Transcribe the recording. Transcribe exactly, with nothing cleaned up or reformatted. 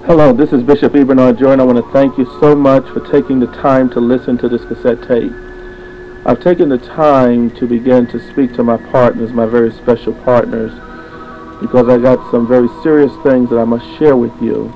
Hello, this is Bishop Ebernard Jordan. I want to thank you so much for taking the time to listen to this cassette tape. I've taken the time to begin to speak to my partners, my very special partners, because I got some very serious things that I must share with you.